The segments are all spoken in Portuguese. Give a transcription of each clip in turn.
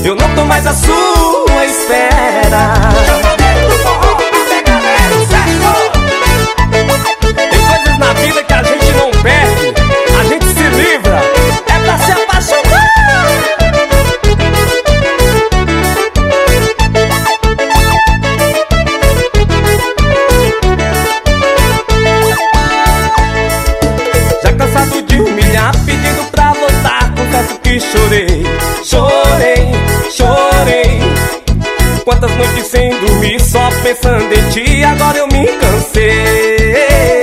eu não tô mais à sua espera. Tem coisas na vida que a gente não perde, a gente se livra, é pra se apaixonar. Já cansado de humilhar, pedindo pra voltar, confesso que chorei, chorei, chorei. Quantas noites sem dormir, só pensando em ti, agora eu me cansei.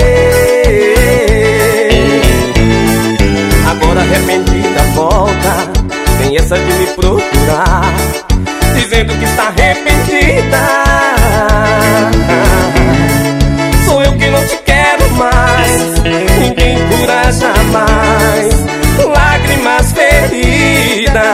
Agora arrependida volta, tem essa de me procurar, dizendo que está arrependida. Sou eu que não te quero mais, ninguém cura jamais lágrimas feridas.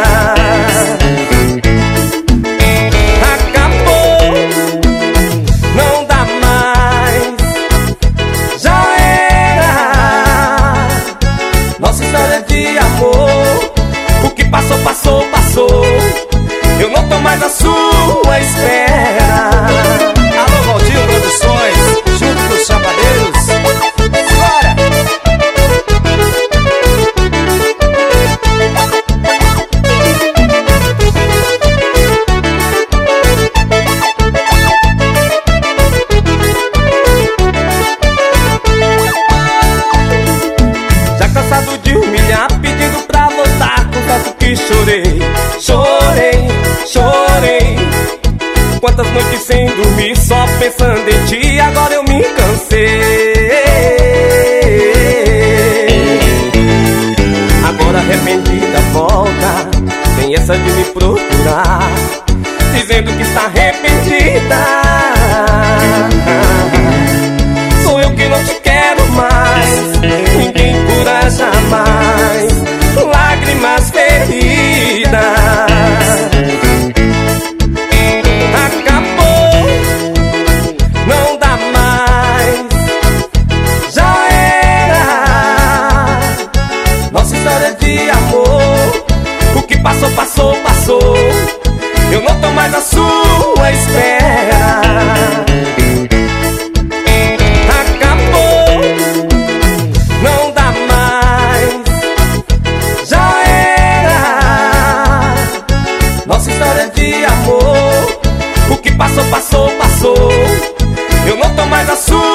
Acabou, não dá mais, já era. Nossa história de amor, o que passou, passou, passou. Eu não tô mais à sua espera. Alô, Valdinho Produções, junto com os Chapadeiros. Bora! Já cansado de humilhar, pedindo pra voltar, confesso que chorei, chorei, chorei. Quantas noites sem dormir, só pensando em ti, agora eu me cansei. Agora arrependida volta, tem essa de me procurar, dizendo que está arrependida. Sou eu que não te quero mais, ninguém cura jamais lágrimas feridas. Acabou, não dá mais, já era. Nossa história de amor, o que passou, passou, passou. Eu não tô mais à sua espera. Acabou, não dá mais, já era. Nossa história de amor, o que passou, passou, passou. Eu não tô mais à sua